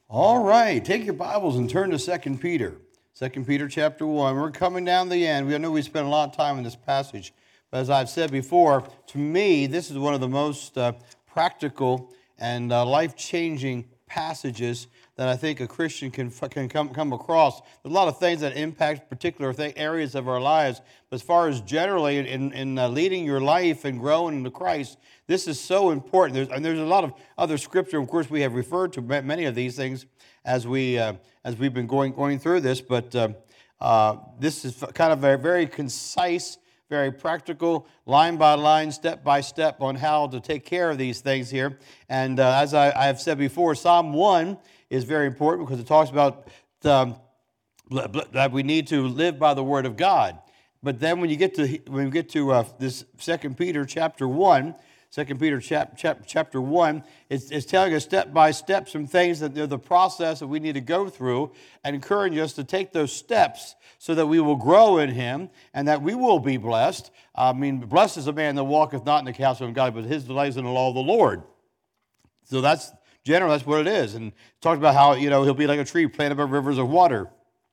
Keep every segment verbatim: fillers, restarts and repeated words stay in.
All right, take your Bibles and turn to Second Peter. Second Peter chapter one. We're coming down the end. We know we spent a lot of time in this passage, but as I've said before, to me, this is one of the most uh, practical and uh, life-changing passages that I think a Christian can can come, come across. There's a lot of things that impact particular th- areas of our lives, but as far as generally in, in uh, leading your life and growing into Christ, this is so important. There's, and there's a lot of other scripture. Of course, we have referred to many of these things as we uh, as we've been going going through this, but uh, uh, this is kind of a very concise, very practical, line by line, step by step on how to take care of these things here. And uh, as I, I have said before, Psalm one is very important because it talks about um, that we need to live by the Word of God. But then when you get to when you get to uh, this Second Peter chapter one. Second Peter chap, chap, chapter one, it's, it's telling us step by step some things that they're the process that we need to go through and encouraging us to take those steps so that we will grow in Him and that we will be blessed. I mean, blessed is a man that walketh not in the counsel of God, but his delight is in the law of the Lord. So that's general, that's what it is. And it talks about how, you know, he'll be like a tree planted by rivers of water.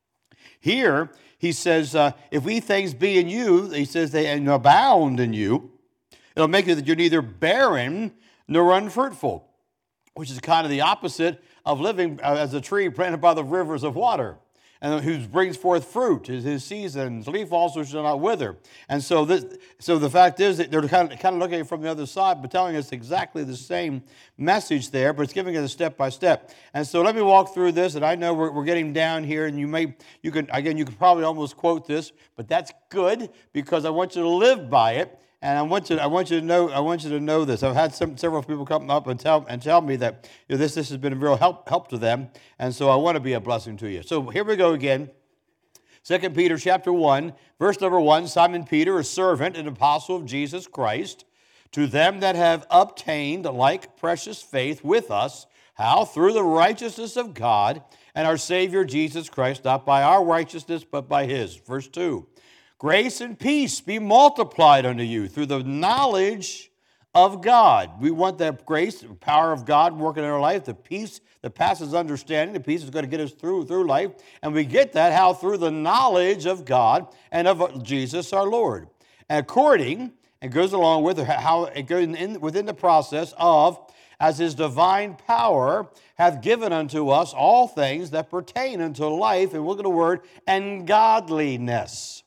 Here, he says, uh, if we things be in you, he says, they and abound in you, it'll make it that you're neither barren nor unfruitful, which is kind of the opposite of living as a tree planted by the rivers of water, and who brings forth fruit. His, his seasons, leaf also shall not wither. And so, this, so the fact is that they're kind of, kind of looking at it from the other side, but telling us exactly the same message there, but it's giving us a step by step. And so let me walk through this. And I know we're, we're getting down here, and you may, you can again, you could probably almost quote this, but that's good because I want you to live by it. And I want you, I want you to know, I want you to know this. I've had some, several people come up and tell and tell me that you know, this this has been a real help help to them, and so I want to be a blessing to you. So here we go again. Second Peter chapter one, verse number one. Simon Peter, a servant and apostle of Jesus Christ, to them that have obtained like precious faith with us, how through the righteousness of God and our Savior Jesus Christ, not by our righteousness but by His. Verse two. Grace and peace be multiplied unto you through the knowledge of God. We want that grace, the power of God working in our life, the peace that passes understanding. The peace is going to get us through through life. And we get that how through the knowledge of God and of Jesus our Lord. And according, and goes along with how it goes in, within the process of, as His divine power hath given unto us all things that pertain unto life, and look at the word, and godliness.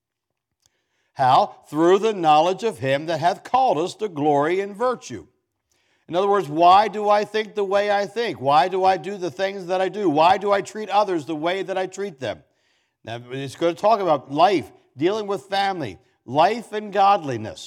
How? Through the knowledge of Him that hath called us to glory and virtue. In other words, why do I think the way I think? Why do I do the things that I do? Why do I treat others the way that I treat them? Now, it's going to talk about life, dealing with family, life and godliness,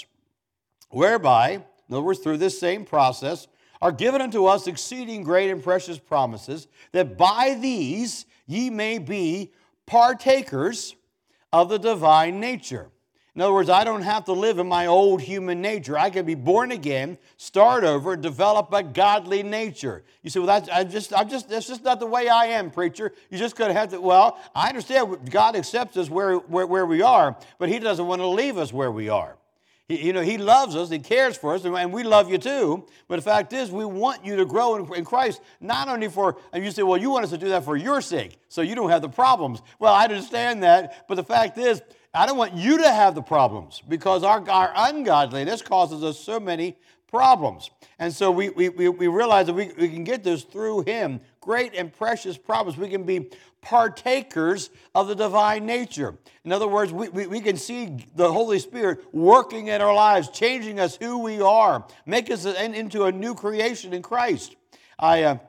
whereby, in other words, through this same process, are given unto us exceeding great and precious promises, that by these ye may be partakers of the divine nature. In other words, I don't have to live in my old human nature. I can be born again, start over, develop a godly nature. You say, well, that's I just, I'm just, that's just not the way I am, preacher. You just going to have to, well, I understand God accepts us where, where, where we are, but He doesn't want to leave us where we are. He, you know, He loves us, He cares for us, and we love you too. But the fact is, we want you to grow in, in Christ, not only for, and you say, well, you want us to do that for your sake, so you don't have the problems. Well, I understand that, but the fact is, I don't want you to have the problems because our, our ungodliness causes us so many problems. And so we, we, we realize that we, we can get this through Him, great and precious promise. We can be partakers of the divine nature. In other words, we, we, we can see the Holy Spirit working in our lives, changing us who we are, make us into a new creation in Christ. I uh,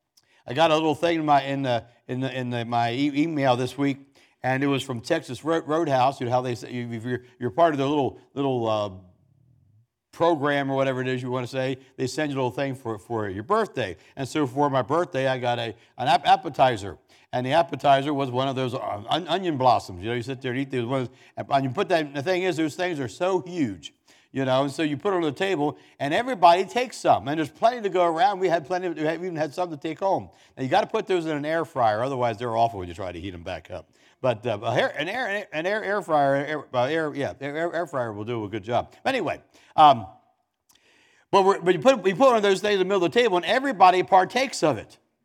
I got a little thing in my in uh, in, the, in the, my e- email this week. And it was from Texas Roadhouse. You know how they say if you're you're part of the little little uh, program or whatever it is you want to say, they send you a little thing for for your birthday. And so for my birthday, I got a an appetizer, and the appetizer was one of those on, onion blossoms. You know, you sit there and eat those ones, and you put that. The thing is, those things are so huge. You know, and so you put it on the table, and everybody takes some. And there's plenty to go around. We had plenty. We even had some to take home. Now, you got to put those in an air fryer. Otherwise, they're awful when you try to heat them back up. But uh, an air an air air fryer, air, uh, air yeah, air, air fryer will do a good job. But anyway, um, but, we're, but you put you put one of those things in the middle of the table, and everybody partakes of it.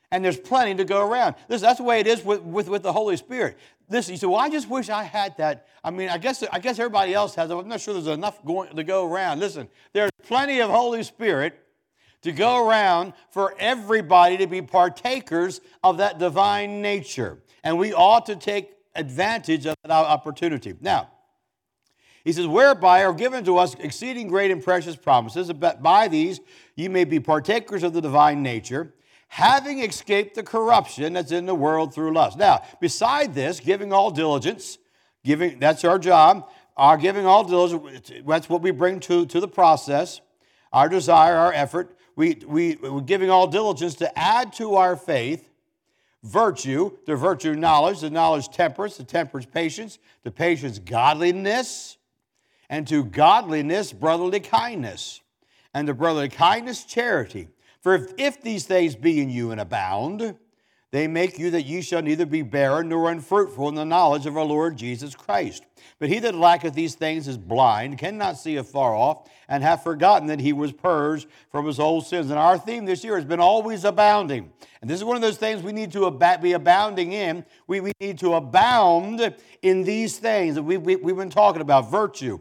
And there's plenty to go around. Listen, that's the way it is with, with, with the Holy Spirit. Listen, you say, well, I just wish I had that. I mean, I guess I guess everybody else has it. I'm not sure there's enough going to go around. Listen, there's plenty of Holy Spirit to go around for everybody to be partakers of that divine nature. And we ought to take advantage of that opportunity. Now, he says, whereby are given to us exceeding great and precious promises, but by these ye may be partakers of the divine nature, having escaped the corruption that's in the world through lust. Now, beside this, giving all diligence, giving that's our job, our giving all diligence, that's what we bring to, to the process, our desire, our effort. We, we, we're giving all diligence to add to our faith virtue, the virtue knowledge, the knowledge temperance, the temperance patience, the patience godliness, and to godliness brotherly kindness, and to brotherly kindness charity. For if, if these things be in you and abound, they make you that ye shall neither be barren nor unfruitful in the knowledge of our Lord Jesus Christ. But he that lacketh these things is blind, cannot see afar off, and hath forgotten that he was purged from his old sins. And our theme this year has been always abounding. And this is one of those things we need to ab- be abounding in. We, we need to abound in these things that we, we, we've been talking about. Virtue,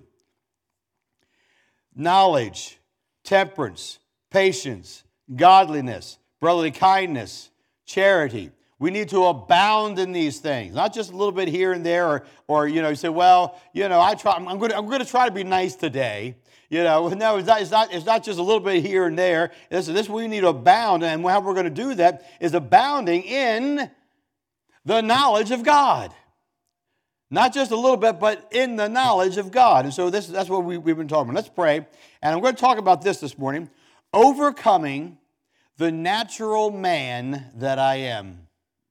knowledge, temperance, patience, godliness, brotherly kindness, charity. We need to abound in these things, not just a little bit here and there, or, or you know, you say, well, you know, I try. I'm going to, I'm going to try to be nice today. You know, no, it's not. It's not. It's not just a little bit here and there. This, this we need to abound, and how we're going to do that is abounding in the knowledge of God. Not just a little bit, but in the knowledge of God. And so this, that's what we, we've been talking about. Let's pray, and I'm going to talk about this this morning. Overcoming the natural man that I am.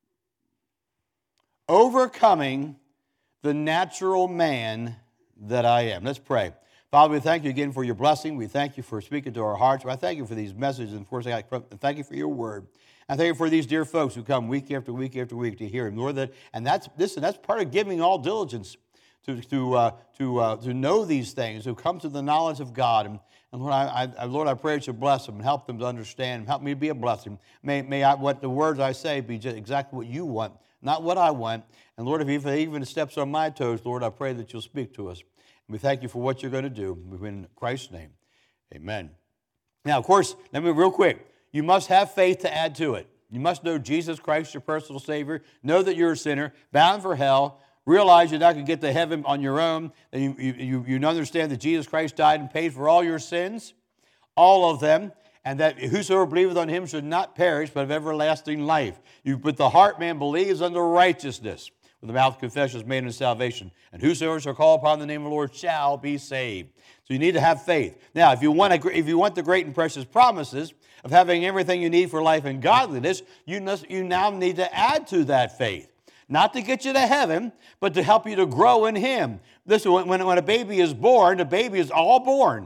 Overcoming the natural man that I am. Let's pray. Father, we thank you again for your blessing. We thank you for speaking to our hearts. I thank you for these messages, and of course, I thank you for your word. I thank you for these dear folks who come week after week after week to hear him. Lord, that, and that's this, and that's part of giving all diligence to to uh, to uh, to know these things, to come to the knowledge of God. And, and Lord, I, I, Lord, I pray that you bless them and help them to understand, and help me to be a blessing. May, may I, what the words I say be just exactly what you want, not what I want. And Lord, if even, even steps on my toes, Lord, I pray that you'll speak to us. And we thank you for what you're going to do. In Christ's name, amen. Now, of course, let me real quick. You must have faith to add to it. You must know Jesus Christ, your personal Savior. Know that you're a sinner, bound for hell. Realize you're not going to get to heaven on your own. That you, you, you understand that Jesus Christ died and paid for all your sins, all of them, and that whosoever believeth on him should not perish, but have everlasting life. You, with the heart man believes unto righteousness. With the mouth confession is made unto salvation. And whosoever shall call upon the name of the Lord shall be saved. So you need to have faith. Now, if you want to, if you want the great and precious promises of having everything you need for life and godliness, you, must, you now need to add to that faith. Not to get you to heaven, but to help you to grow in him. Listen, when, when a baby is born, the baby is all born.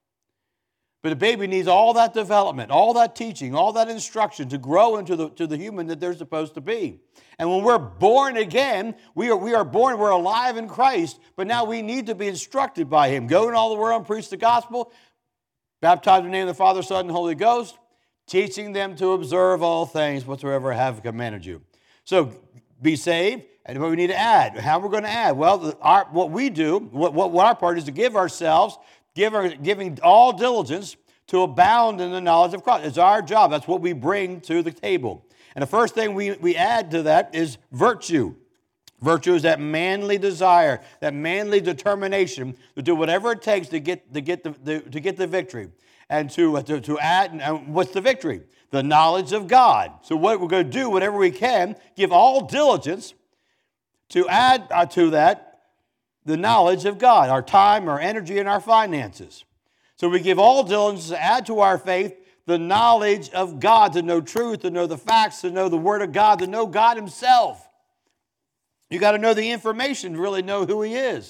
But the baby needs all that development, all that teaching, all that instruction to grow into the, to the human that they're supposed to be. And when we're born again, we are, we are born, we're alive in Christ, but now we need to be instructed by him. Go in all the world and preach the gospel, baptize in the name of the Father, Son, and Holy Ghost, teaching them to observe all things whatsoever I have commanded you. So be saved, and what we need to add. How we're going to add? Well, our, what we do, what, what our part is to give ourselves, give our, giving all diligence to abound in the knowledge of Christ. It's our job. That's what we bring to the table. And the first thing we, we add to that is virtue. Virtue is that manly desire, that manly determination to do whatever it takes to get, to get, the, the, to get the victory. And to, to, to add, and what's the victory? The knowledge of God. So what we're going to do, whatever we can, give all diligence to add uh, to that the knowledge of God, our time, our energy, and our finances. So we give all diligence to add to our faith the knowledge of God, to know truth, to know the facts, to know the Word of God, to know God himself. You got to know the information to really know who he is.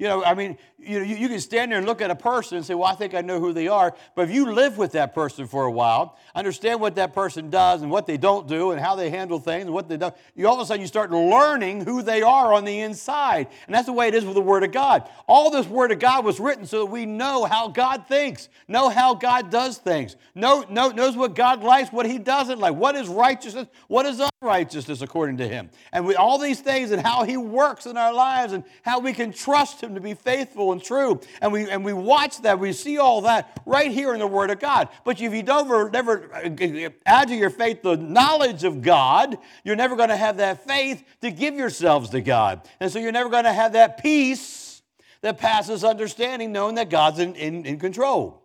You know, I mean, you, know, you, you can stand there and look at a person and say, well, I think I know who they are. But if you live with that person for a while, understand what that person does and what they don't do and how they handle things and what they don't, you all of a sudden you start learning who they are on the inside. And that's the way it is with the Word of God. All this Word of God was written so that we know how God thinks, know how God does things, know, know, knows what God likes, what He doesn't like, what is righteousness, what is unrighteousness according to Him. And with all these things and how He works in our lives and how we can trust Him to be faithful and true. And we and we watch that, we see all that right here in the Word of God. But if you don't ever, never add to your faith the knowledge of God, you're never going to have that faith to give yourselves to God. And so you're never going to have that peace that passes understanding, knowing that God's in, in, in control.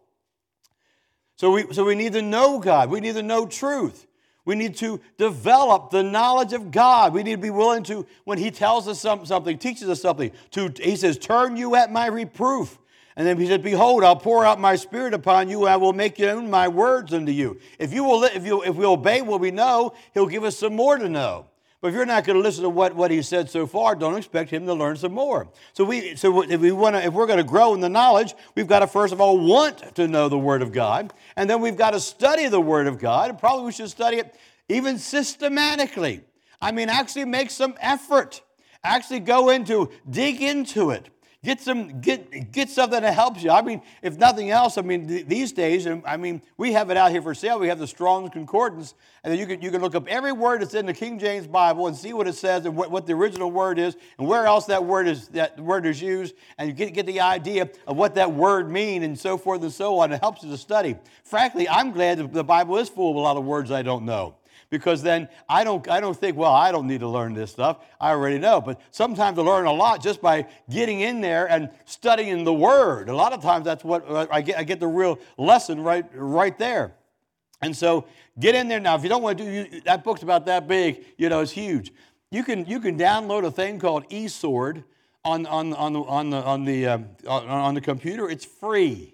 So we, so we need to know God. We need to know truth. We need to develop the knowledge of God. We need to be willing to, when He tells us something, teaches us something, to, He says, turn you at my reproof. And then He said, behold, I'll pour out my Spirit upon you, and I will make known my words unto you. If you will, if you, if we obey what we know, He'll give us some more to know. But if you're not going to listen to what, what He said so far, don't expect Him to learn some more. So we, so if we want to, if we're going to grow in the knowledge, we've got to first of all want to know the Word of God, and then we've got to study the Word of God. And probably we should study it even systematically. I mean, actually make some effort. Actually go into, dig into it. Get some, get get something that helps you. I mean, if nothing else, I mean, th- these days, I mean, we have it out here for sale. We have the Strong's Concordance, and then you can you can look up every word that's in the King James Bible and see what it says and what, what the original word is and where else that word is that word is used, and you get get the idea of what that word means and so forth and so on. It helps you to study. Frankly, I'm glad that the Bible is full of a lot of words I don't know. Because then I don't, I don't think, well, I don't need to learn this stuff. I already know. But sometimes I learn a lot just by getting in there and studying the Word. A lot of times that's what I get. I get the real lesson right, right there. And so get in there now. If you don't want to do you, that, book's about that big. You know, it's huge. You can you can download a thing called eSword on on on the on the on the uh, on the computer. It's free.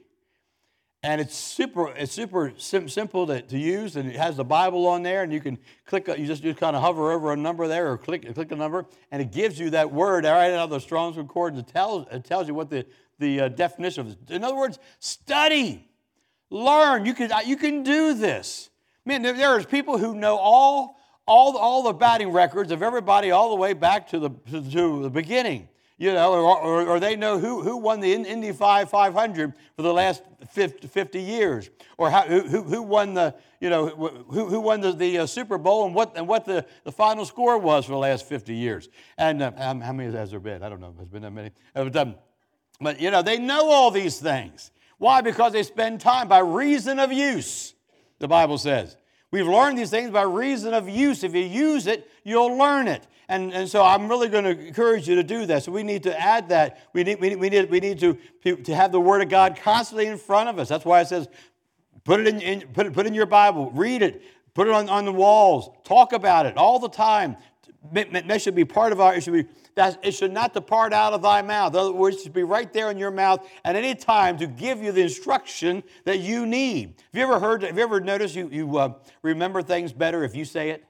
And it's super, it's super sim- simple to, to use, and it has the Bible on there, and you can click, you just, just kind of hover over a number there, or click click a number, and it gives you that word right out of the Strong's Concordance. It tells, it tells you what the, the uh, definition of it is. In other words, study, learn. You can, you can do this. Man, there, there are people who know all, all, all the batting records of everybody all the way back to the, to, to the beginning. You know, or, or, or they know who, who won the Indy five hundred for the last fifty years, or how, who, who won the, you know, who, who won the, the uh, Super Bowl and what and what the, the final score was for the last fifty years. And uh, how, how many has there been? I don't know. Has been that many? But, um, but, you know, they know all these things. Why? Because they spend time by reason of use, the Bible says. We've learned these things by reason of use. If you use it, you'll learn it. And, and so I'm really going to encourage you to do that. So we need to add that. We need, we need, we need, we need to, to have the Word of God constantly in front of us. That's why it says, put it in, in, put it, put it in your Bible, read it, put it on, on the walls, talk about it all the time. That should be part of our, it should be, that it should not depart out of thy mouth. In other words, it should be right there in your mouth at any time to give you the instruction that you need. Have you ever heard, have you ever noticed you, you uh, remember things better if you say it?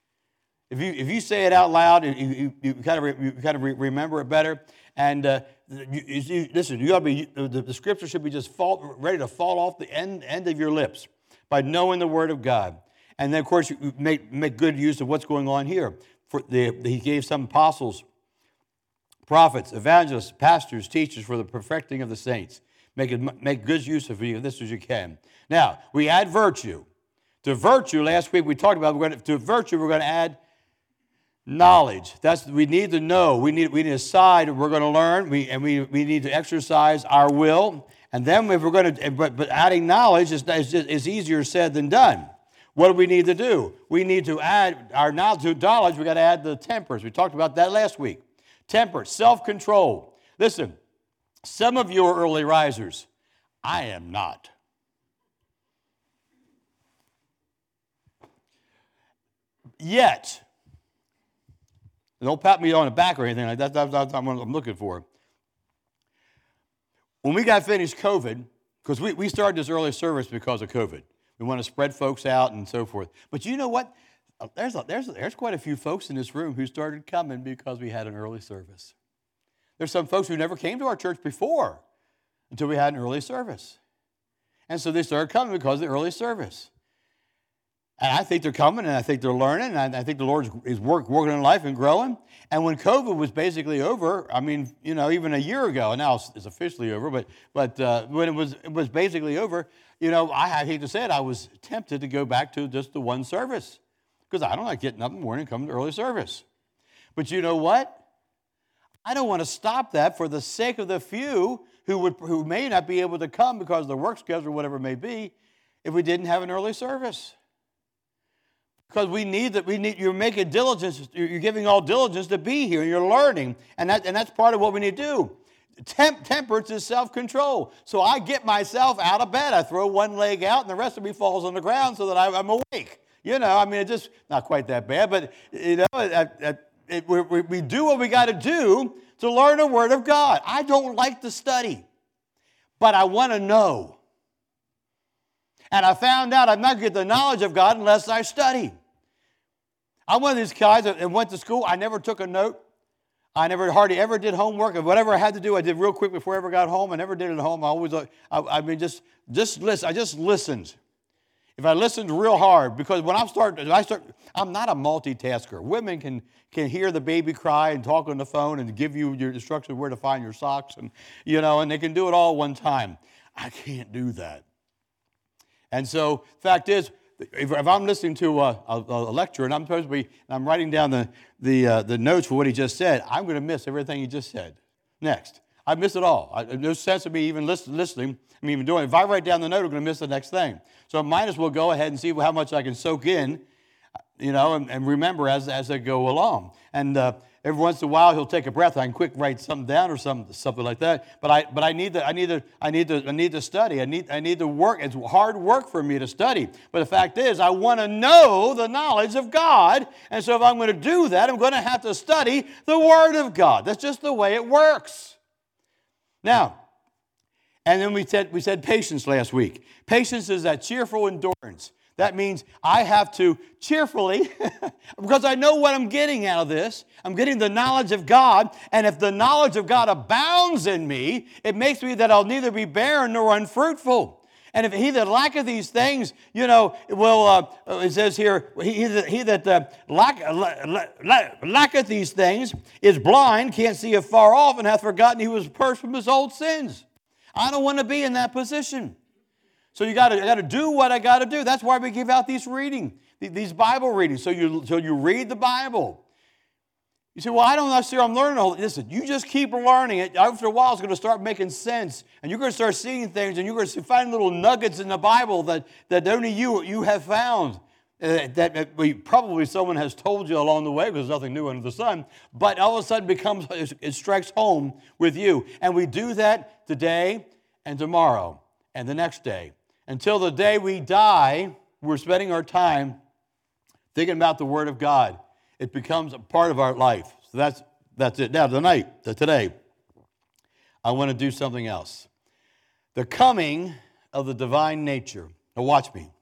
If you if you say it out loud, you, you, you kind of re, you kind of re, remember it better. And uh, you, you, listen, you ought to be the, the scripture should be just fall, ready to fall off the end end of your lips by knowing the Word of God. And then, of course, you make make good use of what's going on here. For the, he gave some apostles, prophets, evangelists, pastors, teachers for the perfecting of the saints. Make it, make good use of this as you can. Now we add virtue. To virtue, last week we talked about we're going to, to virtue we're going to add knowledge. That's we need to know. We need we need to decide we're going to learn. We and we, we need to exercise our will. And then if we're going to, but, but adding knowledge is, is, is easier said than done. What do we need to do? We need to add our knowledge. To knowledge, we got to add the tempers. We talked about that last week. Temper, self-control. Listen, some of you are early risers. I am not. Yet. Don't pat me on the back or anything like that. That's what I'm looking for. When we got finished COVID, because we, we started this early service because of COVID. We want to spread folks out and so forth. But you know what? There's, a, there's, there's quite a few folks in this room who started coming because we had an early service. There's some folks who never came to our church before until we had an early service. And so they started coming because of the early service. And I think they're coming, and I think they're learning, and I think the Lord is work, working in life and growing. And when COVID was basically over, I mean, you know, even a year ago, and now it's officially over, but but uh, when it was it was basically over, you know, I, I hate to say it, I was tempted to go back to just the one service because I don't like getting up in the morning and coming to early service. But you know what? I don't want to stop that for the sake of the few who would who may not be able to come because of their work schedule or whatever it may be if we didn't have an early service. Because we need that, we need, you're making diligence, you're giving all diligence to be here, and you're learning, and that, and that's part of what we need to do. Temp, temperance is self-control. So I get myself out of bed, I throw one leg out, and the rest of me falls on the ground so that I, I'm awake. You know, I mean, it's just not quite that bad, but you know, it, it, it, we, we do what we got to do to learn the Word of God. I don't like to study, but I want to know. And I found out I'm not going to get the knowledge of God unless I study. I'm one of these guys that went to school. I never took a note. I never hardly ever did homework. And whatever I had to do, I did real quick before I ever got home. I never did it at home. I always, I, I mean, just, just listen. I just listened. If I listened real hard, because when I start, I start, I'm not a multitasker. Women can can hear the baby cry and talk on the phone and give you your instructions where to find your socks, and you know, and they can do it all at one time. I can't do that. And so, fact is, if, if I'm listening to a, a, a lecture and I'm supposed to be, and I'm writing down the the uh, the notes for what he just said, I'm going to miss everything he just said. Next, I miss it all. I, there's no sense of me even listen, listening. I'm even doing it. If I write down the note, I'm going to miss the next thing. So I might as well go ahead and see how much I can soak in, you know, and, and remember as as I go along. And uh, every once in a while, he'll take a breath. I can quick write something down or something, something like that. But I but I need to I need to I need to I need to study. I need I need to work. It's hard work for me to study. But the fact is, I want to know the knowledge of God. And so if I'm going to do that, I'm going to have to study the Word of God. That's just the way it works. Now. And then we said we said patience last week. Patience is that cheerful endurance. That means I have to cheerfully, because I know what I'm getting out of this. I'm getting the knowledge of God. And if the knowledge of God abounds in me, it makes me that I'll neither be barren nor unfruitful. And if he that lacketh these things, you know, well, uh, it says here, he, that, he that uh, lack, lack, lacketh these things is blind, can't see afar off, and hath forgotten he was purged from his old sins. I don't want to be in that position. So you got to got to do what I got to do. That's why we give out these reading, these Bible readings. So you so you read the Bible. You say, well, I don't necessarily, I'm learning all. Listen, you just keep learning it. After a while, it's going to start making sense, and you're going to start seeing things, and you're going to find little nuggets in the Bible that that only you you have found. Uh, that, that we, probably someone has told you along the way, because there's nothing new under the sun, but all of a sudden becomes, it strikes home with you. And we do that today and tomorrow and the next day. Until the day we die, we're spending our time thinking about the Word of God. It becomes a part of our life. So that's, that's it. Now, tonight, today, I want to do something else. The coming of the divine nature. Now watch me.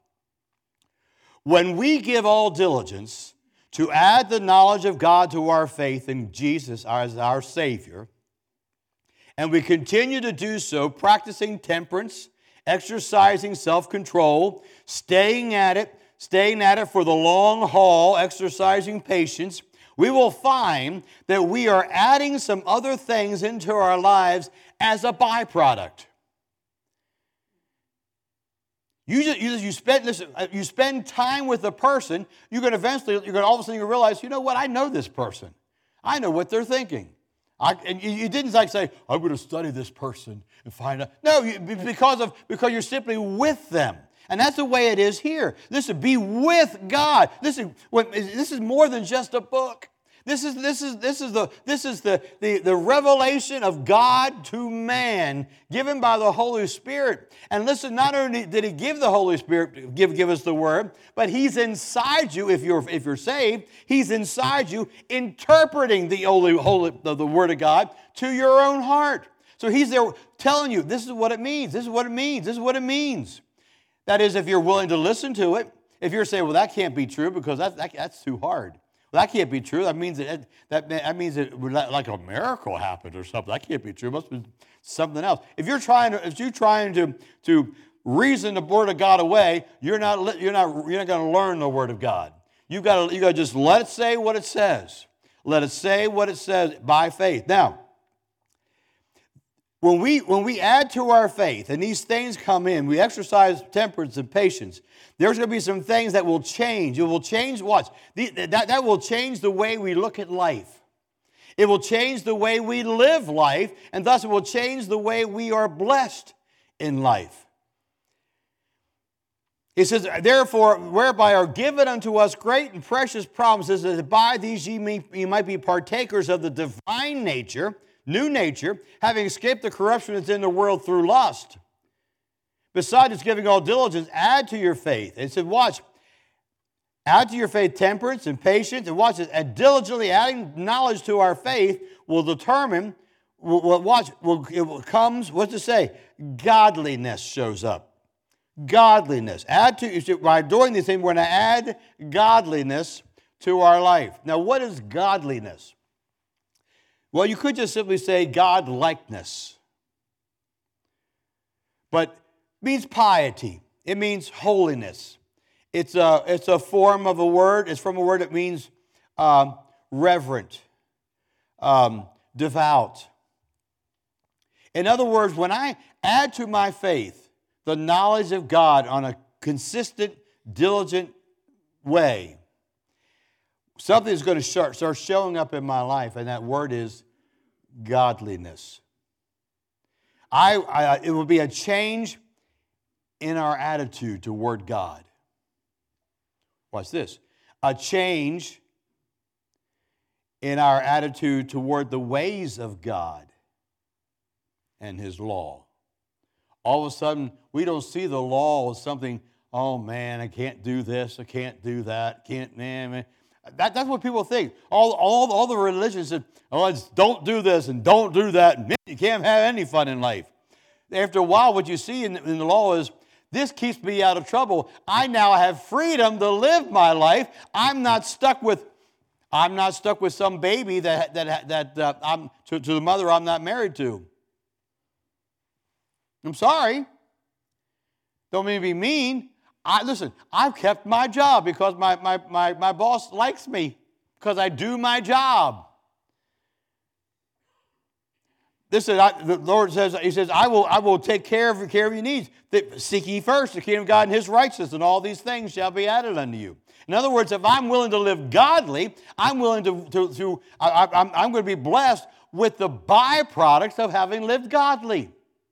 When we give all diligence to add the knowledge of God to our faith in Jesus as our Savior, and we continue to do so, practicing temperance, exercising self-control, staying at it, staying at it for the long haul, exercising patience, we will find that we are adding some other things into our lives as a byproduct. You just, you, just, you spend listen, you spend time with a person, you're going to eventually, you're going to all of a sudden you realize, you know what, I know this person. I know what they're thinking. I, and you, you didn't like say, I'm going to study this person and find out. No, you, because of because you're simply with them. And that's the way it is here. Listen, be with God. Listen, this is more than just a book. This is this is this is the this is the, the, the revelation of God to man given by the Holy Spirit. And listen, not only did He give the Holy Spirit give give us the Word, but He's inside you if you're if you're saved. He's inside you interpreting the holy holy the, the Word of God to your own heart. So He's there telling you this is what it means. This is what it means. This is what it means. That is, if you're willing to listen to it. If you're saying, well, that can't be true because that, that that's too hard. Well, that can't be true. That means that that, that means that like a miracle happened or something. That can't be true. It must be something else. If you're trying to, if you're trying to to reason the Word of God away, you're not you're not you're not going to learn the Word of God. You got to you got to just let it say what it says. Let it say what it says by faith. Now, when we when we add to our faith and these things come in, we exercise temperance and patience. There's going to be some things that will change. It will change what? That, that will change the way we look at life. It will change the way we live life, and thus it will change the way we are blessed in life. It says, therefore, whereby are given unto us great and precious promises, that by these ye, may, ye might be partakers of the divine nature, new nature, having escaped the corruption that's in the world through lust. Besides its giving all diligence, add to your faith. It said, watch, add to your faith temperance and patience, and watch this, and diligently adding knowledge to our faith will determine, will, will, watch, will, it will, comes, what's it say? Godliness shows up. Godliness. Add to, by doing these things, we're going to add godliness to our life. Now, what is godliness? Well, you could just simply say God-likeness. But it means piety. It means holiness. It's a, it's a form of a word. It's from a word that means um, reverent, um, devout. In other words, when I add to my faith the knowledge of God on a consistent, diligent way, something is going to start, start showing up in my life, and that word is godliness. I, I it will be a change in our attitude toward God. Watch this. A change in our attitude toward the ways of God and His law. All of a sudden, we don't see the law as something, oh man, I can't do this, I can't do that, can't, man, man. That, that's what people think. All, all, all the religions said, oh, it's don't do this and don't do that, and you can't have any fun in life. After a while, what you see in, in the law is, this keeps me out of trouble. I now have freedom to live my life. I'm not stuck with, I'm not stuck with some baby that that that uh, I'm to, to the mother I'm not married to. I'm sorry. Don't mean to be mean. I listen. I've kept my job because my my my my boss likes me because I do my job. This is, I, the Lord says, He says, I will, I will take care of, care of your needs. Seek ye first the kingdom of God and His righteousness, and all these things shall be added unto you. In other words, if I'm willing to live godly, I'm willing to, to, to I, I'm, I'm going to be blessed with the byproducts of having lived godly.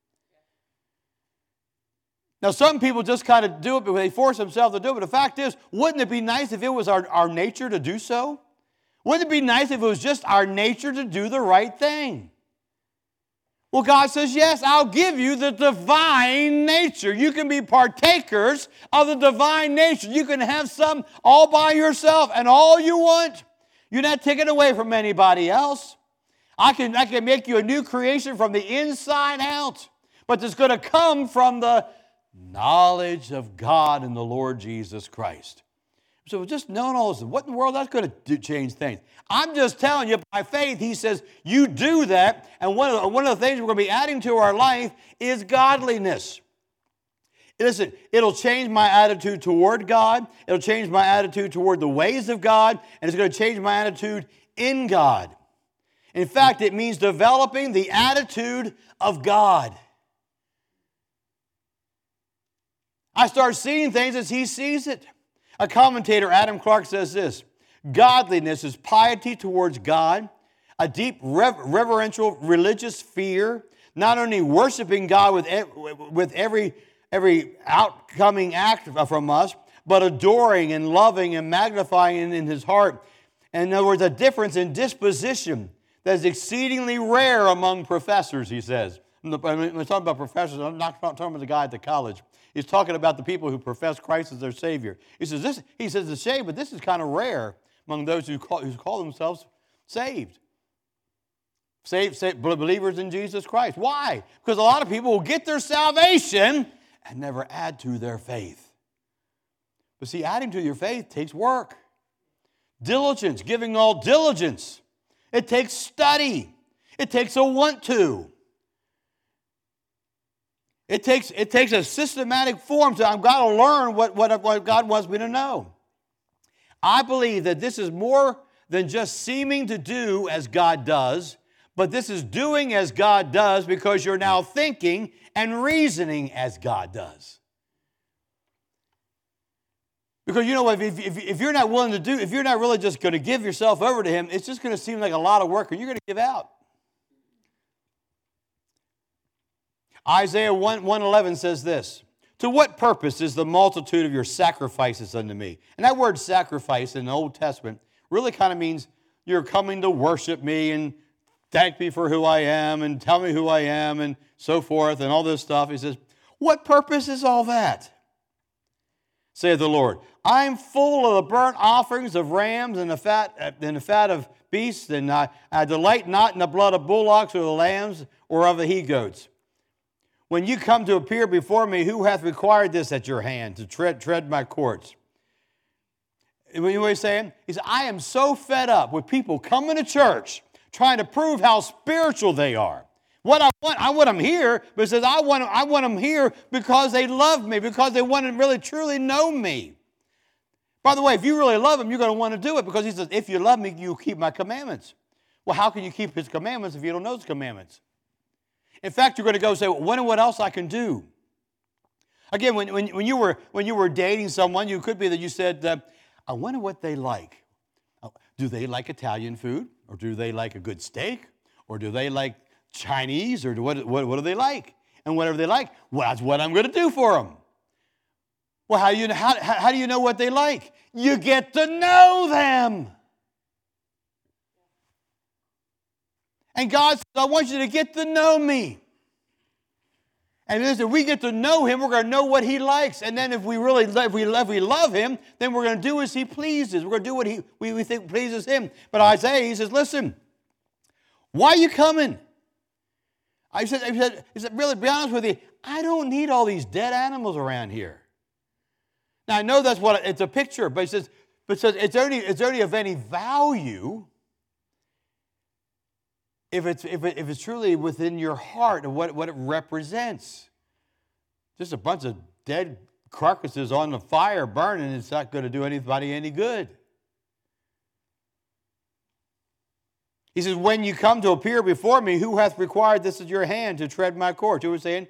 Now, some people just kind of do it, but they force themselves to do it. But the fact is, wouldn't it be nice if it was our, our nature to do so? Wouldn't it be nice if it was just our nature to do the right thing? Well, God says, yes, I'll give you the divine nature. You can be partakers of the divine nature. You can have some all by yourself and all you want. You're not taken away from anybody else. I can, I can make you a new creation from the inside out. But it's going to come from the knowledge of God and the Lord Jesus Christ. So just knowing all this, what in the world that's going to do, change things? I'm just telling you, by faith, He says, you do that, and one of the, one of the things we're going to be adding to our life is godliness. Listen, it'll change my attitude toward God, it'll change my attitude toward the ways of God, and it's going to change my attitude in God. In fact, it means developing the attitude of God. I start seeing things as He sees it. A commentator, Adam Clark, says this: godliness is piety towards God, a deep rever- reverential religious fear, not only worshiping God with, e- with every, every outcoming act from us, but adoring and loving and magnifying in His heart. And in other words, a difference in disposition that is exceedingly rare among professors, he says. When we're talking about professors, I'm not talking about the guy at the college. He's talking about the people who profess Christ as their Savior. He says, this, he says it's a shame, but this is kind of rare among those who call, who call themselves saved. Saved, saved. Believers in Jesus Christ. Why? Because a lot of people will get their salvation and never add to their faith. But see, adding to your faith takes work. Diligence, giving all diligence. It takes study. It takes a want to. It takes, it takes a systematic form. So I've got to learn what, what, what God wants me to know. I believe that this is more than just seeming to do as God does, but this is doing as God does because you're now thinking and reasoning as God does. Because you know what, if, if, if you're not willing to do, if you're not really just going to give yourself over to Him, it's just going to seem like a lot of work and you're going to give out. Isaiah one eleven says this, "To what purpose is the multitude of your sacrifices unto me?" And that word sacrifice in the Old Testament really kind of means you're coming to worship me and thank me for who I am and tell me who I am and so forth and all this stuff. He says, what purpose is all that? Saith the Lord, I am full of the burnt offerings of rams and the fat, and the fat of beasts, and I, I delight not in the blood of bullocks or the lambs or of the he-goats. When you come to appear before me, who hath required this at your hand to tread, tread my courts? You know what he's saying? He said, I am so fed up with people coming to church trying to prove how spiritual they are. What I want, I want them here, but it says I want, I want them here because they love me, because they want to really truly know me. By the way, if you really love Him, you're going to want to do it because He says, if you love me, you keep my commandments. Well, how can you keep His commandments if you don't know His commandments? In fact, you're going to go say, well, wonder what else I can do. Again, when, when, when, you were, when you were dating someone, you could be that you said, uh, I wonder what they like. Do they like Italian food? Or do they like a good steak? Or do they like Chinese? Or what, what, what do they like? And whatever they like, well, that's what I'm going to do for them. Well, how do, you, how, how do you know what they like? You get to know them. And God says, I want you to get to know me. And then if we get to know Him, we're going to know what He likes. And then if we really if we love, we love Him, then we're going to do as He pleases. We're going to do what he, we, we think pleases Him. But Isaiah, he says, listen, why are you coming? I said, I said, he said, really, be honest with you, I don't need all these dead animals around here. Now, I know that's what it's a picture, but he says, but it says it's only, it's only of any value if it's, if, it, if it's truly within your heart and what, what it represents. Just a bunch of dead carcasses on the fire burning, it's not going to do anybody any good. He says, when you come to appear before me, who hath required this at your hand to tread my courts? You were saying,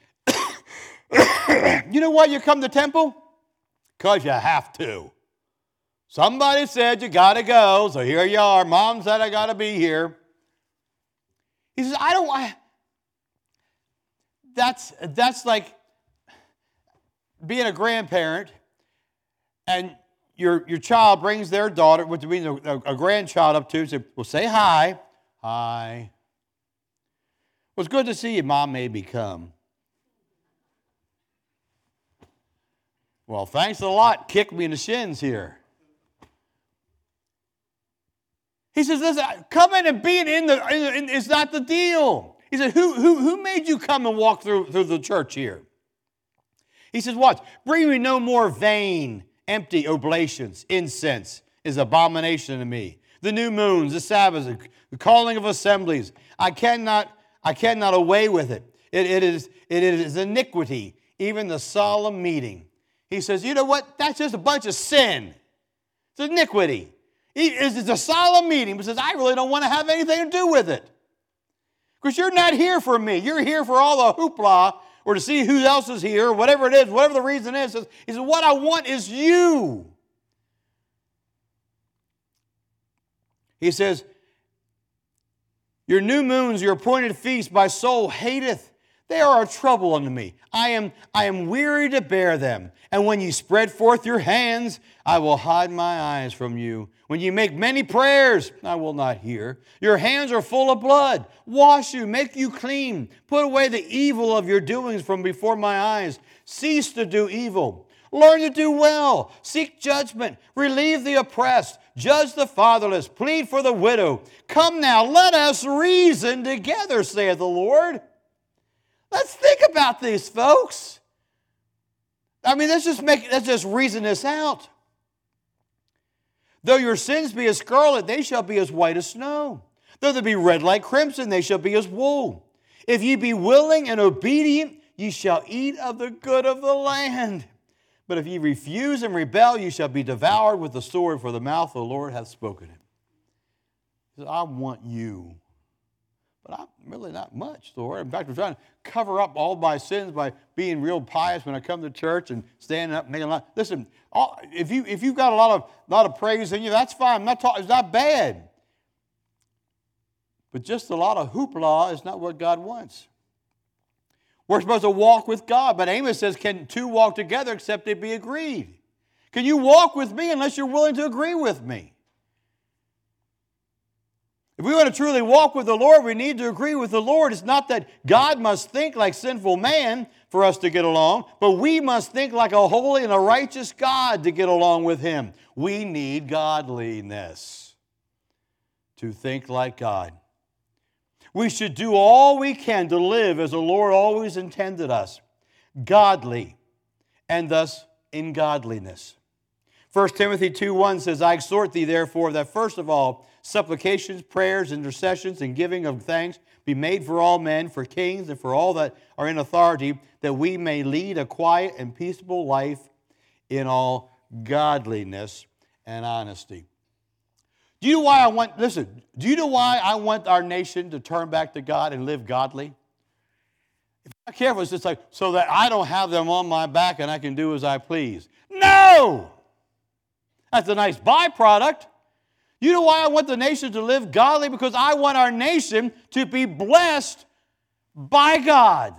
you know why you come to temple? Because you have to. Somebody said you got to go, so here you are. Mom said I got to be here. He says, I don't want... That's, that's like being a grandparent and your, your child brings their daughter, which means a, a grandchild up to you, and say, well, say hi. Hi. Well, it's good to see you. Mom made me come. Well, thanks a lot. Kick me in the shins here. He says, listen, coming and being in the, in, in, is not the deal. He said, who, who, who made you come and walk through, through the church here? He says, watch, bring me no more vain, empty oblations. Incense is abomination to me. The new moons, the Sabbaths, the calling of assemblies. I cannot, I cannot away with it. It, it, is, it is iniquity, even the solemn meeting. He says, you know what? That's just a bunch of sin. It's iniquity. It's a solemn meeting, but says, I really don't want to have anything to do with it. Because you're not here for me. You're here for all the hoopla or to see who else is here, or whatever it is, whatever the reason is. He says, what I want is you. He says, your new moons, your appointed feasts, my soul hateth. They are a trouble unto me. I am, I am weary to bear them. And when you spread forth your hands, I will hide my eyes from you. When you make many prayers, I will not hear. Your hands are full of blood. Wash you, make you clean. Put away the evil of your doings from before my eyes. Cease to do evil. Learn to do well. Seek judgment. Relieve the oppressed. Judge the fatherless. Plead for the widow. Come now, let us reason together, saith the Lord. Let's think about these, folks. I mean, let's just make, let's just reason this out. Though your sins be as scarlet, they shall be as white as snow. Though they be red like crimson, they shall be as wool. If ye be willing and obedient, ye shall eat of the good of the land. But if ye refuse and rebel, ye shall be devoured with the sword, for the mouth of the Lord hath spoken it. He says, I want you. But I'm really not much, Lord. In fact, I'm trying to cover up all my sins by being real pious when I come to church and standing up and making a lot. Listen, all, if, you, if you've got a lot of, lot of praise in you, that's fine. I'm not talking, it's not bad. But just a lot of hoopla is not what God wants. We're supposed to walk with God. But Amos says, can two walk together except they be agreed? Can you walk with me unless you're willing to agree with me? If we want to truly walk with the Lord, we need to agree with the Lord. It's not that God must think like sinful man for us to get along, but we must think like a holy and a righteous God to get along with Him. We need godliness to think like God. We should do all we can to live as the Lord always intended us, godly, and thus in godliness. First Timothy two one says, I exhort thee therefore that first of all, supplications, prayers, intercessions, and giving of thanks be made for all men, for kings, and for all that are in authority, that we may lead a quiet and peaceable life in all godliness and honesty. Do you know why I want, listen, do you know why I want our nation to turn back to God and live godly? If I'm not careful, it's just like, so that I don't have them on my back and I can do as I please. No! That's a nice byproduct. You know why I want the nation to live godly? Because I want our nation to be blessed by God.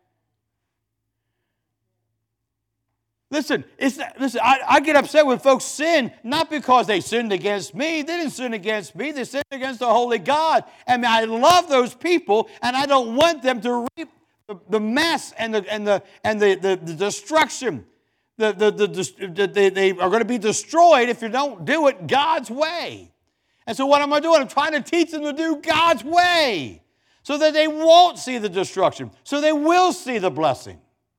Listen, it's, listen I, I get upset when folks sin, not because they sinned against me. They didn't sin against me. They sinned against the holy God. And I love those people, and I don't want them to reap the, the mess and the, and the, and the, the, the destruction. The, the, the, the, they, they are going to be destroyed if you don't do it God's way. And so what am I doing? I'm trying to teach them to do God's way so that they won't see the destruction, so they will see the blessing.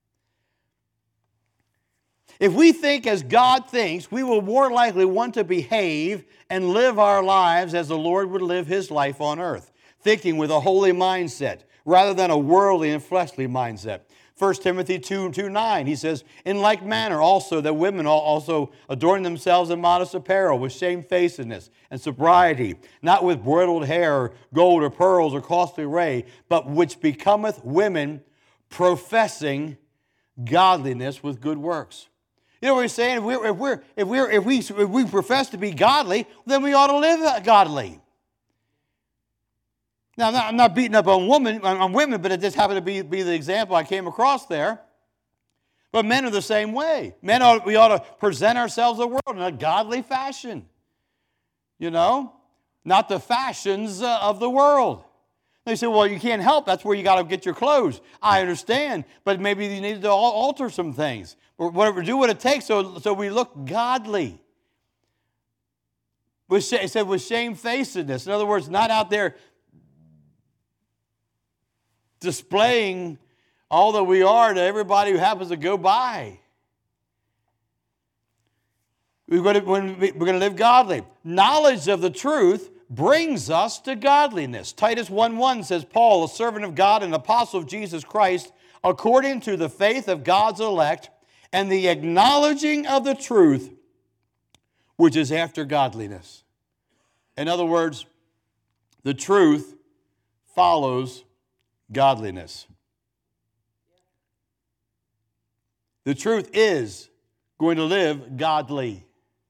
If we think as God thinks, we will more likely want to behave and live our lives as the Lord would live His life on earth, thinking with a holy mindset rather than a worldly and fleshly mindset. First Timothy two nine, he says, in like manner also that women also adorn themselves in modest apparel with shamefacedness and sobriety, not with broidered hair, or gold or pearls or costly array, but which becometh women professing godliness with good works. You know what he's saying? If we're, if we're, if we're, if we, if we profess to be godly, then we ought to live godly. Now, I'm not, I'm not beating up on women, on women, but it just happened to be, be the example I came across there. But men are the same way. Men, ought, we ought to present ourselves to the world in a godly fashion. You know? Not the fashions uh, of the world. They say, well, you can't help. That's where you got to get your clothes. I understand, but maybe you need to alter some things. Or whatever, do what it takes so, so we look godly. With, it said with shamefacedness. In other words, not out there displaying all that we are to everybody who happens to go by. We're going to, we're going to live godly. Knowledge of the truth brings us to godliness. Titus one one says, Paul, a servant of God and apostle of Jesus Christ, according to the faith of God's elect and the acknowledging of the truth, which is after godliness. In other words, the truth follows godliness. The truth is going to live godly.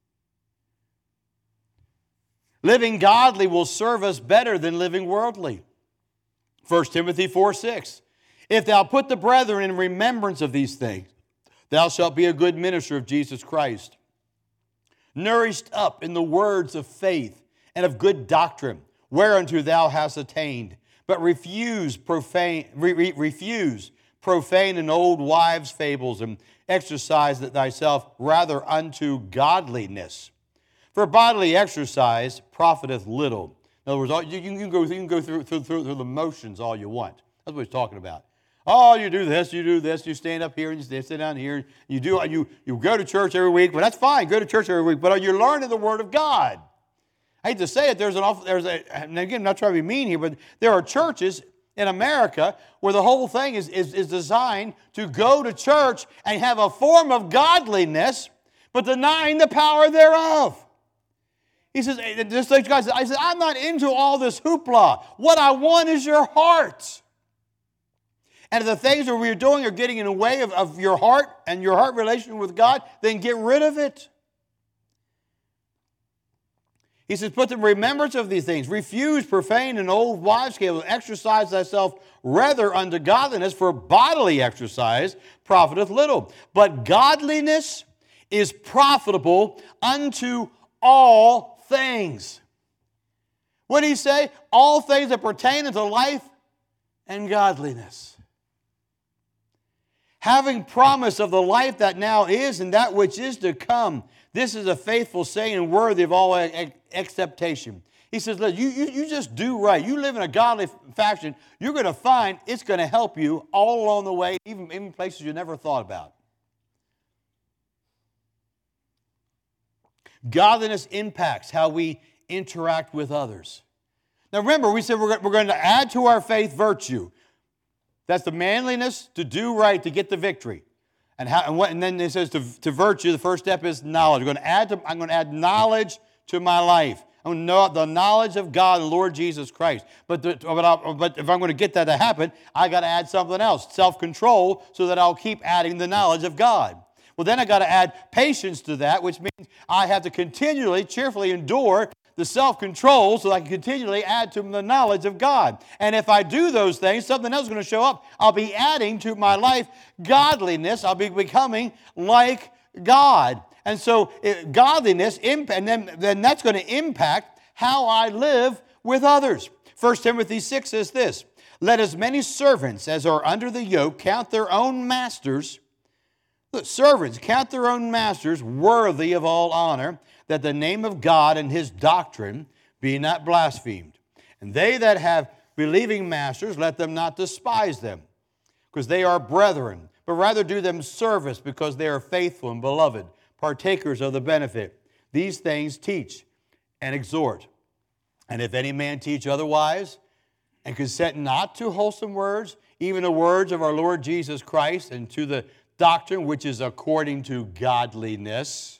Living godly will serve us better than living worldly. First Timothy four six. If thou put the brethren in remembrance of these things, thou shalt be a good minister of Jesus Christ, nourished up in the words of faith and of good doctrine, whereunto thou hast attained. But refuse profane, re, re, refuse profane and old wives' fables, and exercise thyself rather unto godliness. For bodily exercise profiteth little. In other words, you, you, can, go, you can go through, through, through the motions all you want. That's what he's talking about. Oh, you do this, you do this, you stand up here and you sit down here. You do you you go to church every week. Well, that's fine. Go to church every week, but are you learning the Word of God? I hate to say it. There's an awful, there's a, and again, I'm not trying to be mean here, but there are churches in America where the whole thing is, is, is designed to go to church and have a form of godliness, but denying the power thereof. He says, just like God said, I said, I'm not into all this hoopla. What I want is your heart. And if the things that we're doing are getting in the way of, of your heart and your heart relation with God, then get rid of it. He says, put the remembrance of these things. Refuse profane and old wives' tales. Exercise thyself rather unto godliness, for bodily exercise profiteth little. But godliness is profitable unto all things. What did he say? All things that pertain unto life and godliness. Having promise of the life that now is and that which is to come. This is a faithful saying and worthy of all acceptation. He says, look, you, you, you just do right. You live in a godly fashion. You're going to find it's going to help you all along the way, even in places you never thought about. Godliness impacts how we interact with others. Now remember, we said we're going to add to our faith virtue. That's the manliness to do right, to get the victory. And, how, and, what, and then it says to, to virtue, the first step is knowledge. I'm going to add, to, I'm going to add knowledge to my life. I'm going to know the knowledge of God and Lord Jesus Christ. But, the, but, I, but if I'm going to get that to happen, I got to add something else, self-control, so that I'll keep adding the knowledge of God. Well, then I got to add patience to that, which means I have to continually, cheerfully endure the self-control so I can continually add to the knowledge of God. And if I do those things, something else is going to show up. I'll be adding to my life godliness. I'll be becoming like God. And so it, godliness, and then, then that's going to impact how I live with others. First Timothy six says this, let as many servants as are under the yoke count their own masters. Look, servants, count their own masters worthy of all honor, that the name of God and His doctrine be not blasphemed. And they that have believing masters, let them not despise them, because they are brethren, but rather do them service, because they are faithful and beloved, partakers of the benefit. These things teach and exhort. And if any man teach otherwise, and consent not to wholesome words, even the words of our Lord Jesus Christ, and to the doctrine which is according to godliness,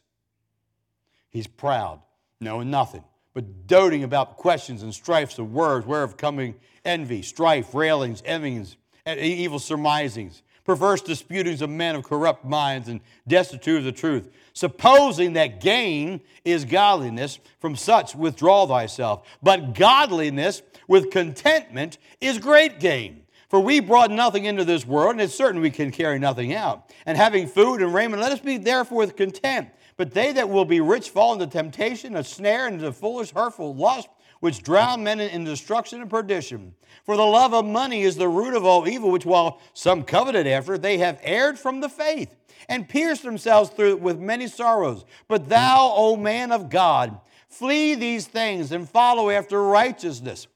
he's proud, knowing nothing, but doting about questions and strifes of words, whereof coming envy, strife, railings, envyings, evil surmisings, perverse disputings of men of corrupt minds and destitute of the truth, supposing that gain is godliness, from such withdraw thyself. But godliness with contentment is great gain. For we brought nothing into this world, and it's certain we can carry nothing out. And having food and raiment, let us be therefore content. But they that will be rich fall into temptation, a snare, and into foolish, hurtful lust, which drown men in destruction and perdition. For the love of money is the root of all evil, which while some coveted after, they have erred from the faith, and pierced themselves through with many sorrows. But thou, O man of God, flee these things, and follow after righteousness,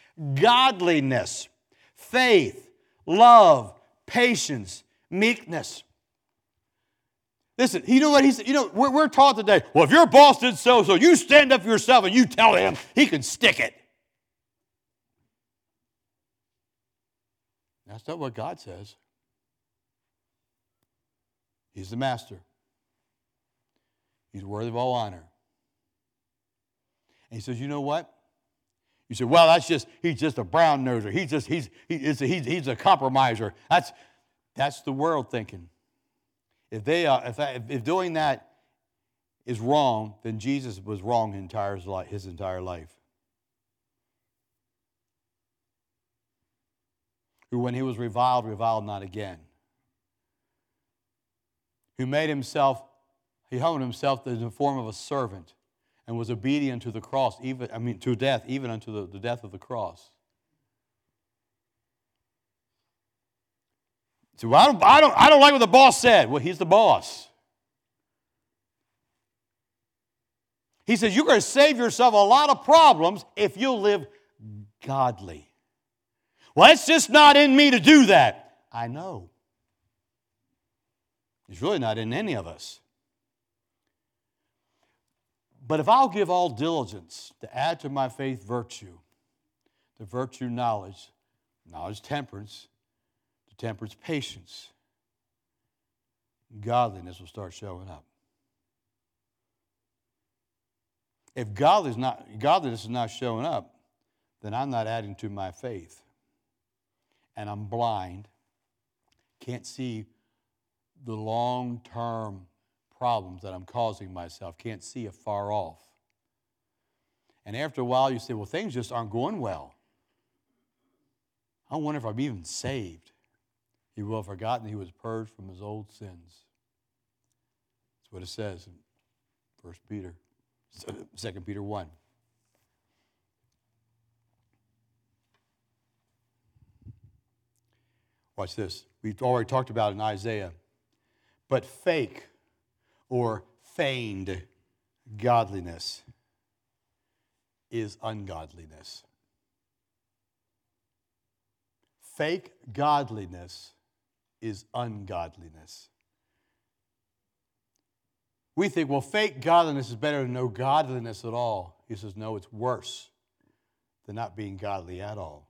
godliness, faith, love, patience, meekness. Listen, you know what he said? You know, we're, we're taught today, well, if your boss did so, so you stand up for yourself and you tell him, he can stick it. That's not what God says. He's the master. He's worthy of all honor. And he says, you know what? You say, well, that's just, he's just a brown noser. He's just, he's, he, he's, a, he's, he's a compromiser. That's, that's the world thinking. If they, uh, if, if, if doing that is wrong, then Jesus was wrong his entire life. His entire life. Who, when he was reviled, reviled not again. Who made himself, he humbled himself in the form of a servant, and was obedient to the cross, even I mean to death, even unto the, the death of the cross. So I don't, I don't, I don't like what the boss said. Well, he's the boss. He says you're going to save yourself a lot of problems if you'll live godly. Well, it's just not in me to do that. I know. It's really not in any of us. But if I'll give all diligence to add to my faith virtue, to virtue knowledge, knowledge temperance, to temperance patience, godliness will start showing up. If godliness is not, godliness is not showing up, then I'm not adding to my faith. And I'm blind, can't see the long-term problems that I'm causing myself, can't see afar off. And after a while you say, well, things just aren't going well. I wonder if I'm even saved. He will have forgotten he was purged from his old sins. That's what it says in First Peter, Second Peter one. Watch this. We've already talked about it in Isaiah. But fake or feigned godliness is ungodliness. Fake godliness is ungodliness. We think, well, fake godliness is better than no godliness at all. He says, no, it's worse than not being godly at all.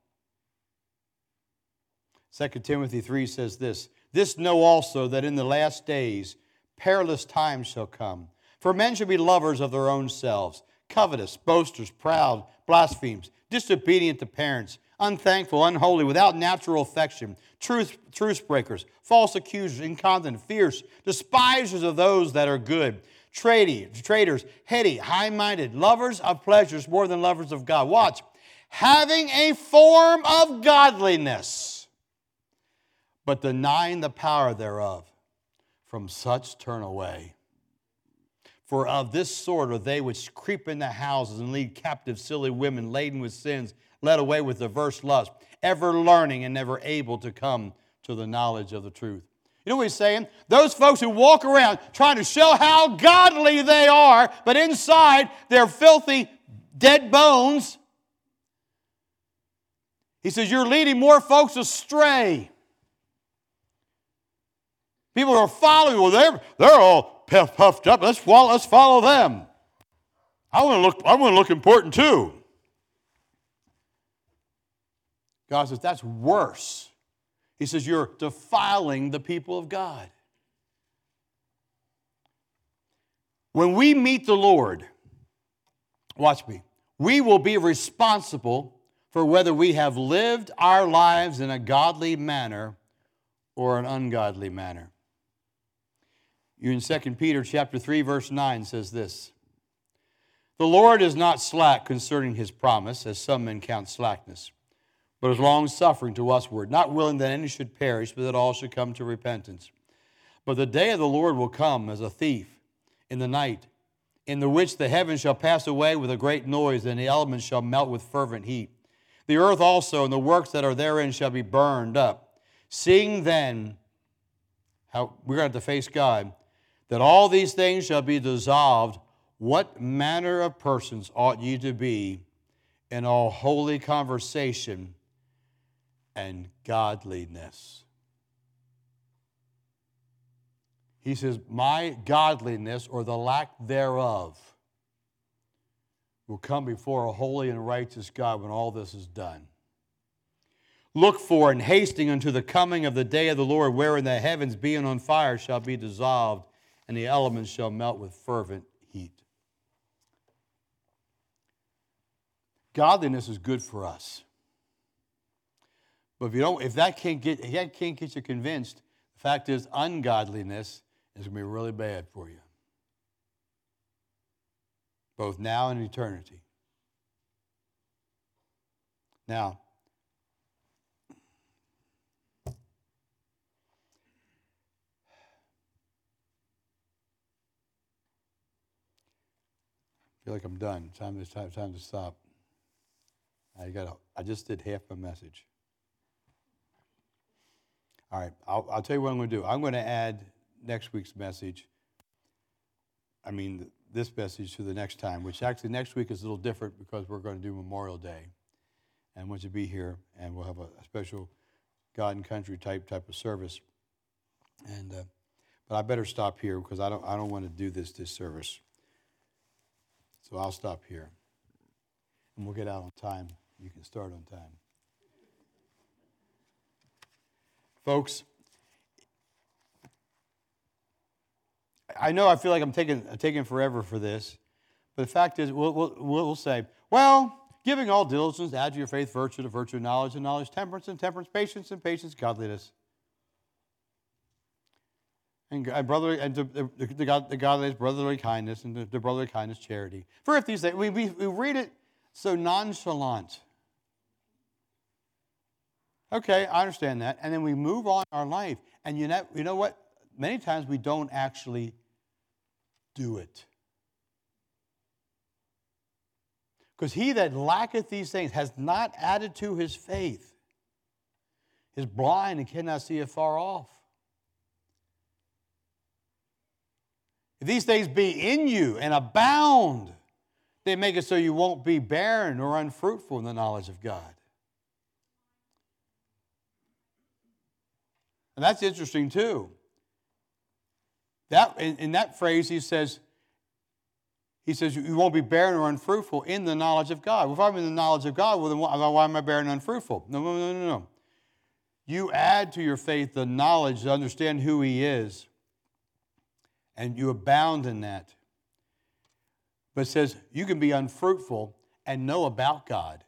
Second Timothy three says this, this know also that in the last days perilous times shall come. For men shall be lovers of their own selves, covetous, boasters, proud, blasphemes, disobedient to parents, unthankful, unholy, without natural affection, truth, truce breakers, false accusers, incontinent, fierce, despisers of those that are good, traitors, traitors, heady, high-minded, lovers of pleasures more than lovers of God. Watch. Having a form of godliness, but denying the power thereof. From such turn away. For of this sort are they which creep into houses and lead captive silly women laden with sins, led away with diverse lusts, ever learning and never able to come to the knowledge of the truth. You know what he's saying? Those folks who walk around trying to show how godly they are, but inside they're filthy, dead bones. He says, you're leading more folks astray. People are following, well, they're, they're all puffed up. Let's follow, let's follow them. I want to look, I want to look important too. God says, that's worse. He says, you're defiling the people of God. When we meet the Lord, watch me, we will be responsible for whether we have lived our lives in a godly manner or an ungodly manner. You in Second Peter chapter three, verse nine says this, the Lord is not slack concerning his promise, as some men count slackness, but is long-suffering to usward, not willing that any should perish, but that all should come to repentance. But the day of the Lord will come as a thief in the night, in the which the heavens shall pass away with a great noise, and the elements shall melt with fervent heat. The earth also and the works that are therein shall be burned up. Seeing then, how we're going to have to face God, that all these things shall be dissolved, what manner of persons ought ye to be in all holy conversation and godliness? He says, my godliness, or the lack thereof, will come before a holy and righteous God when all this is done. Look for and hasting unto the coming of the day of the Lord, wherein the heavens being on fire shall be dissolved, and the elements shall melt with fervent heat. Godliness is good for us. But if you don't, if that can't get, if that can't get you convinced, the fact is ungodliness is going to be really bad for you. Both now and in eternity. Now, I feel like I'm done. Time to, time, time to stop. I got. I just did half my message. All right, I'll, I'll tell you what I'm going to do. I'm going to add next week's message. I mean, this message to the next time, which actually next week is a little different because we're going to do Memorial Day. And I want you to be here, and we'll have a, a special God and country type type of service. And uh, but I better stop here because I don't I don't want to do this this service. So I'll stop here, and we'll get out on time. You can start on time, folks. I know I feel like I'm taking taking forever for this, but the fact is, we'll we'll, we'll say, well, giving all diligence, add to your faith virtue, to virtue knowledge, and knowledge temperance, and temperance patience, and patience godliness. And brotherly, and the, the, the, God, the godliness, brotherly kindness, and the, the brotherly kindness, charity. For if these things, we, we, we read it so nonchalant. Okay, I understand that. And then we move on in our life. And you know, you know what? Many times we don't actually do it. Because he that lacketh these things has not added to his faith, is blind and cannot see afar off. If these things be in you and abound, they make it so you won't be barren or unfruitful in the knowledge of God. And that's interesting too. That in, in that phrase he says, he says you won't be barren or unfruitful in the knowledge of God. Well, if I'm in the knowledge of God, well then why, why am I barren and unfruitful? No, no, no, no, no. You add to your faith the knowledge to understand who he is. And you abound in that. But it says you can be unfruitful and know about God.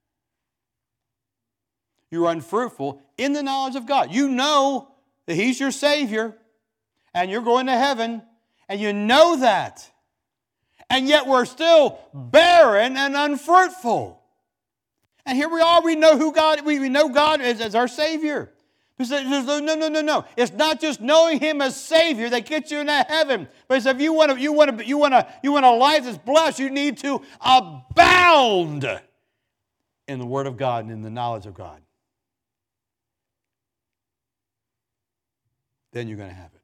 You're unfruitful in the knowledge of God. You know that he's your Savior and you're going to heaven and you know that. And yet we're still barren and unfruitful. And here we are, we know who God, we, we know God as, as our Savior. No, no, no, no, no. It's not just knowing him as Savior that gets you into heaven. But if you want to, you want to, you want to, you want a life that's blessed, you need to abound in the Word of God and in the knowledge of God. Then you're going to have it.